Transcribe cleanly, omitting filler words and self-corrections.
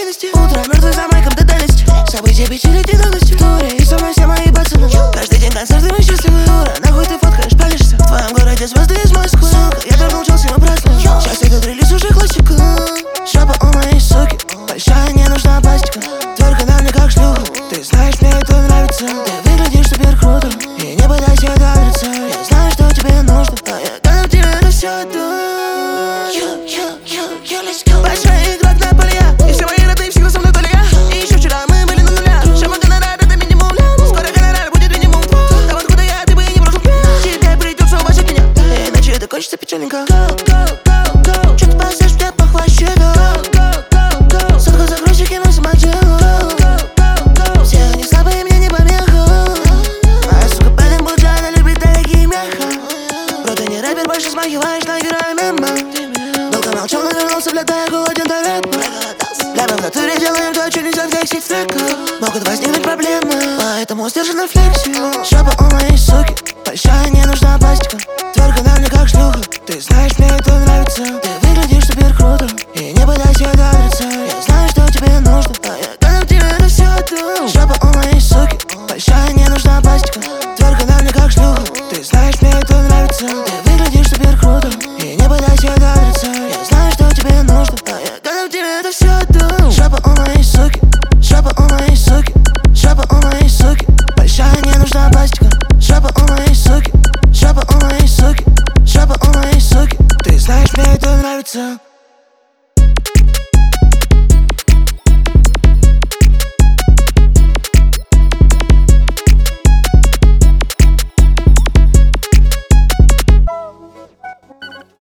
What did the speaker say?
реальности. Утро мертвый за майком тотальность. События печали тяжелости. В туре и со мной все мои пацаны. Каждый день концерты, мы счастливы, ура. Нахуй ты фоткаешь, палишься. В твоем городе звезды из Москвы. Я давно учился, мы празднуем. Сейчас этот релиз уже классика. Шапа у моей суки. Большая, не нужна пластика. Только на мне как шлюха. Ты знаешь, мне это нравится. Ты выглядишь супер круто. И не пытайся догадаться. Я знаю, что тебе нужно. А я дам тебе это все отдаю. Большой игрок на поле я. И все мои роды всегда со мной только я. И еще вчера мы были на нулях. Шапа гонорар, это минимум ля. Скоро гонорар будет минимум 2. Там откуда я, ты бы не прошел 5. Тебе придется уважать меня. Иначе это кончится печальненько. Че ты пасешь мне по хвощину? Сотка загрузчики, мы самоделу. Все они слабые, мне не помеха. А сука, Бэллин Буджана любит дорогие меха. Вроде не рэпер, больше смахиваешь на героя мема. Долго молчал, но вернулся, бля, я голоден до рэпа. Бля, мы в натуре делаем то, что нельзя флексить флека. Могут возникнуть проблемы, поэтому сдержанно флексию. Шапа у моей суки. Большая, не нужна пластика. Только на мне как шлюха. Ты знаешь, мне это нравится. Ты выглядишь супер круто. И не пытайся догадаться. Я знаю,